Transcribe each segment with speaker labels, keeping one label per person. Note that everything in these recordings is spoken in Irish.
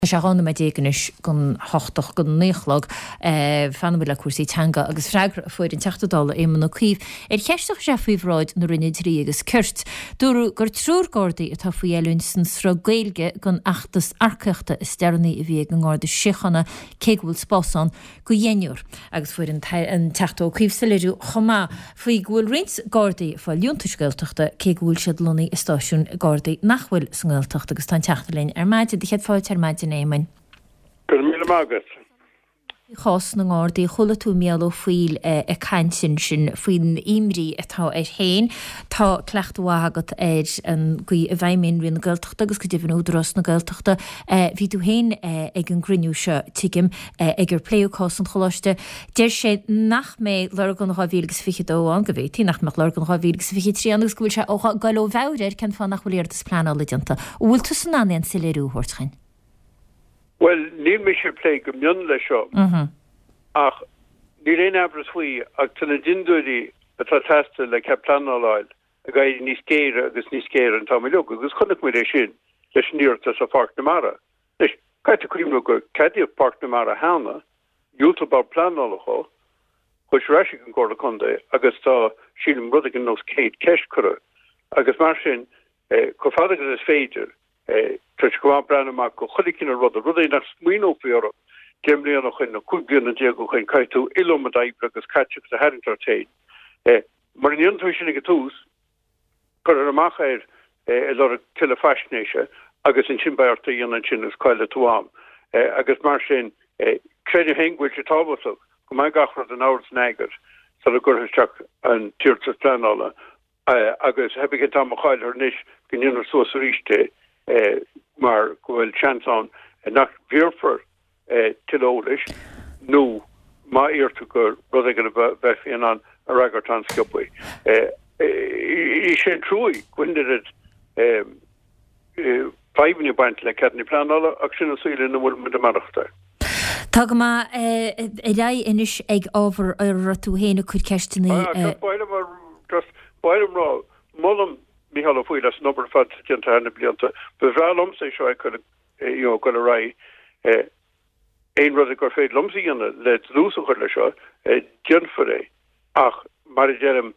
Speaker 1: Se hána me déganis gon hochtach gon néchlog fanna le cuasaí teanga agus freigra foiid an teachtadála éman chuomh. Cheisteach sé faoihráid na rinne trí agus cuirt. Dúrú gur trúrgádaí atá faoi eilún san sra gailge gon achtas arceachta is stearnaí a bhí an gáda sichanna céhúil spásán go dhéineúr. Agus fuair an teachtó chuomh sa leirú chomá faoi ghfuil rins gádaí fá liúntascailteachta céhúil siad lonaí istáisiún gádaí nachhfuil san gáilteachta agus tá teachtalín maidide de chead fáilte maidide Éimean.
Speaker 2: Gur míle mágat.
Speaker 1: Chás na gádaí chola tú méal ó faoil a caintin sin faoin imrí atá héin tá cleachtahagat an gui a bhaimín rion na gailteachta agus go dtíhann údras na gailteachta bhí tú héin ag an griniú se tuigim ag gur pléúcás an choláiste. Deir sé nach mé legan ráhígus fiche dóán go bhéh tí nach me legan ráhígus fiche trí agus gohfuil se ó gailó bhir cen fá nach bhfuil is plán leidianta. Bhfuil tú san aon sa léirúthirtchain.
Speaker 2: Well, ní me sé plé go mion le seo. Ach, ní réon abras faoi ag tanna dindúirí atá tasta le ce planáil a gaiid níos céire agus níos céire an táid leog, agus chunnach mu é sin leis níirtas a Parc na Mara. Leis caiite cuiimú gur cadiamh Parc na Mara hána, dúlta bar planálacha, chuis reisi an gcóla chunda agus tá sílim rud an nos céad ceist cura, agus mar sin chu fada agus is féidir Trich go brenne maak go cholikkin rud nach smino fior Gemli noch in kubian en diego geen kaitu ilom met agus katchuk de herringtertein. Maar in intuition getoes per maach er lot telefashnation agus in chimbaarte an chin is koile toam agus mar sin kredi heng which it all so kom my gachar den hours nager so go chuck an tiirte plan alle agus heb ik het am chail her nish gin so richte maar gofuil chance aan nach virfer tilolish no ma eertu gur brother gonna be an a ragger transkipway sé trúi gwinded it 5 new band le cadni plan alla action suile na wol mit marachta.
Speaker 1: Tá go má ra inis ag ábhar ar ratú héna chuid ceistena
Speaker 2: Bailm rá molm Mihall foiil as number fat gentana blianta bevralum sé seo could go rai ein rud gur féid lumsí anna le lús chu le seo genfuré ach mar jerem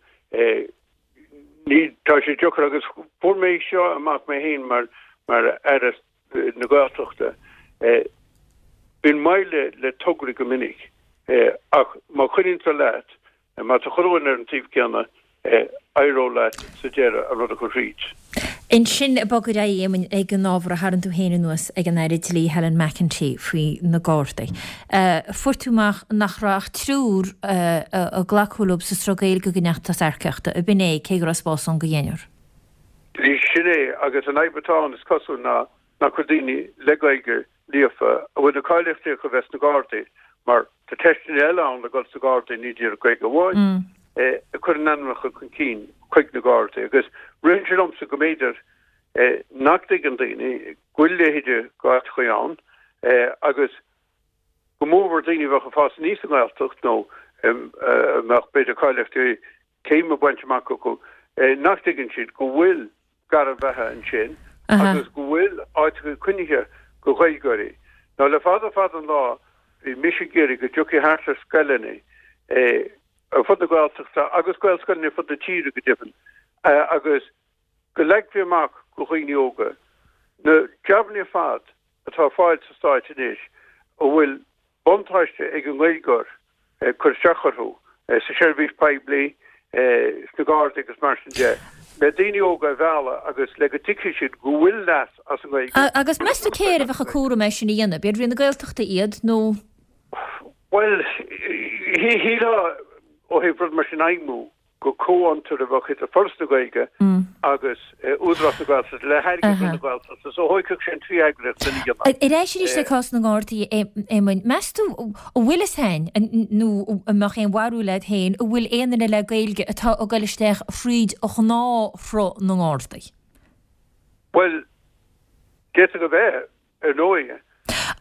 Speaker 2: ní tá sé jo agus for méid seo amach mé héin mar eras na gáilteachta bin meile le togri go minic ach má chuinn sa leat má tá choin ar an tíh ceanna Irola sugera a rud a reach.
Speaker 1: In sin a bogad éman ag an ábhar a haran tú héana nuas ag an éirid lí Helen McEntee faoi na gáirdaí. Fuirtúach nach raach trúr a ghlacúlób sa srogéil go gneachtas arceachta a binné cé gur spásán go dhéanaar.
Speaker 2: Dí sinné agus an aibetáin is cosú na chudíine legaige líofa a bhfuil na cáilefte go bheits na gáirdaí mar tá teistin eile an le gáil sa gáirdaí níidir a gréig go bháin. Chur an anmach chun cín chuig na gáirdaí agus rinselomsa go méidir nachdig an daine ghuiileide gáit chuán agus go mór daine bhecha fás níos an gáilteach nó meach beidir cáilefte céim a baintach go nachdigan siad go bhfuil gar a bheitthe an sin agus go bhfuil áit go cuinithe go chuigeirí. Ná le fad an lá i misisiigéirí go dúci hála scailena fud na gáilteachta agus gáilscoilne fud na tíre go dippen agus go leicbhí amach go chuoine óga na jobní fad atá fáil sa stáit inis ó bhfuil bontáiste ag an ghailgóir chur seacharthú sa seirbhís peblií na gáirdaí agus mar sin de le daine óga bhela agus le go tici siad go bhfuil leas as an ghailgóir.
Speaker 1: Agus measta céir a bheitcha cuara me sin dhéana, bead rion na gáilteachta iad nó?
Speaker 2: Well, hí ó hébrod mar sin aimú go cóantar a bhachit a firsta gaige agus údras a gáiltas le heirgus na gáiltas so hóicach sin trí agreacht in ígama.
Speaker 1: I réis is le cás na gáirdaí éman meastú ó bhfuil is hain nó amach éon warú leid hain ó bhfuil éanana le gailge atá ó gailisteach fríd ó ná fró na gáirdaí.
Speaker 2: Well, get go bheith ar nóige.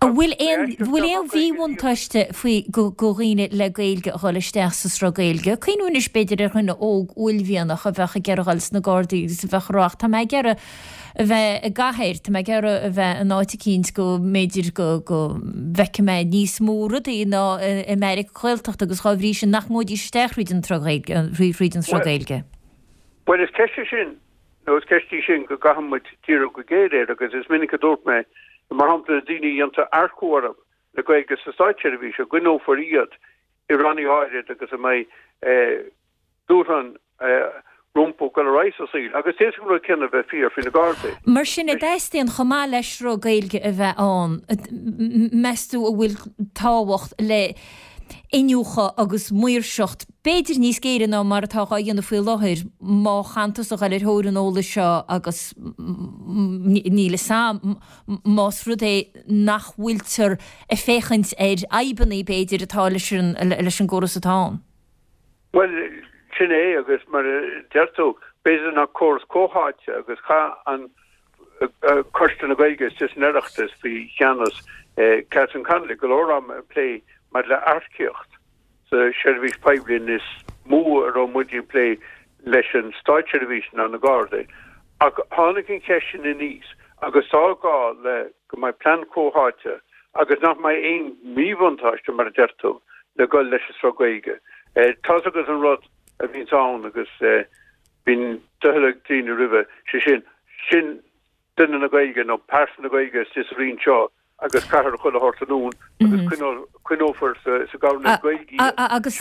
Speaker 1: Bhfuil éon bhíhhaintáiste faoi goghine le gailge a choisteachsas ra gailge. Cuoinún is beidir ar chuna óg uilmhíanach a bheitcha gearghals na Gardaí sa bheithrácht. Tá méid gearra bheith a gahéir, tá méid gearra a bheith an áite cíns go méidir go bheice méid níos móra í ná America chuilteach agus chábhrí sin nach mód í steach rídan gailge.
Speaker 2: Well, is ceiste sin, nó is ceiste sin go gahamid tíra go géir agus is minic a dúirt me mar hampla daoine dhéanta arcúarab le gailge sa stáitseir a bhí se ghuió for iad I rannaí áirid agus a mé dúran rumpo go reis a síl, agus té go cinna bheith fíor fin na Gardaí.
Speaker 1: Mar sin a d'istíon chomá leis ro gailge a bheith an, meistú a bhfuil táhacht le inniucha agus muirseocht beidir níos géire ná mar atá dhéanana faoi láthir má chantas a galir thóir an óla seo agus níle sam más rud é nach bhfuiltar a féchant aibannaí beidir atá leis an góras atá.
Speaker 2: Well, sin é agus mar deirtó beidir nach córas cóháite agus cha an chuirste na gailge is neirechtas faoi cheannas Catherine Connolly go leor play mar le arciocht so Shelby's pipeline is more around what you play lesson start television on the Gardaí ag hánig in question in these agus ágá le go my plan cóháte agus nach mai ein mívantáiste mar derto le go leis a gaige tá agus an rud a vínán agus bín doleg tíine rive sin dunne na gaige no person na gaige is rin seo agus cahar chuile hortanún agus cuinófar sa gána gaigi
Speaker 1: agus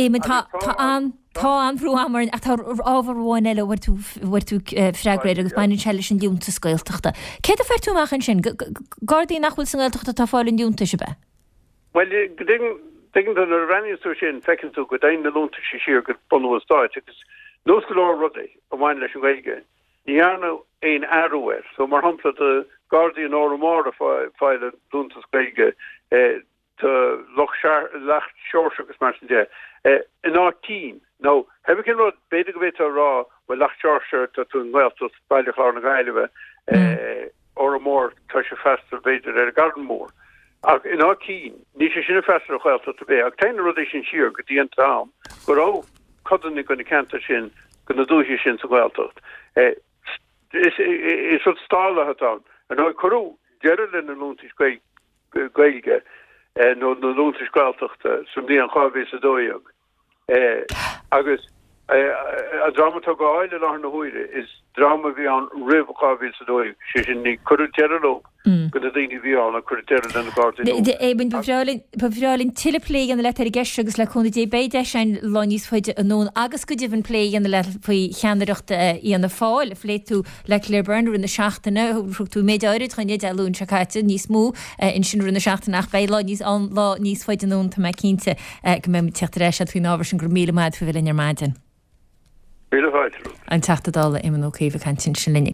Speaker 1: tá an bhrú amar a tá ábharháin eile bhar tú freagréid agus bain teile sin dúnta scoilteachta. Cé a fer túach an sin Gardaí nachhfuil san gáilteachta tá fáil dúnta se be?
Speaker 2: Well ding an a ranniú sin fecinn tú go dain na lúnta sé siar go bonú stáit agus nós go leir rudaí a bhain leis an gaige. Níarna ein arúir, so mar hampla a Gardaí an áramár a fáile dúntas gaige tá lecht seoirse agus mar sin dé. In átín, nó heb cin rud beidir go bhéit rá bhfuil lecht seoirse tá tún bhiltas bailile chlár na gaiileh áramór tá se festal beidir ar a gardanmór. Ag in átín, ní sé sinna festal a chhilta a bé, ag teine rud sin siar go dtíon am, go rá codannig gona cantar sin go na dúisi sin sa ghailtacht. Is wat stále het aan. En nou choú gerlin an lúntis gaige no na lúntis gailteachta sum dí an chábhís a dóiag. Agus a dramatá gáile lá na huire is drama bhí an rih chábhís a dóiag sé sin ní choú gerló go a daoine bhí an a choú gerl an Gardaí.
Speaker 1: Éban bhreálinn tiile plé an le ar gceiste agus le chuna dé béide sein láníos foiide an nón agus go dtíhann plé an le faoi cheanaireachta í an na fáil lé tú le Claire Burner in na seachtainna rug tú méid áirid chuine deún seáte níos mú in sin runna seachtainach bé lá níos an lá níos foiide nón tá me cínte go mé teachtaréis fao nábhar sin gur míle maid fa bhfuil in ar maidin.
Speaker 2: An
Speaker 1: teachtadála imman ócéh cantin sin linne.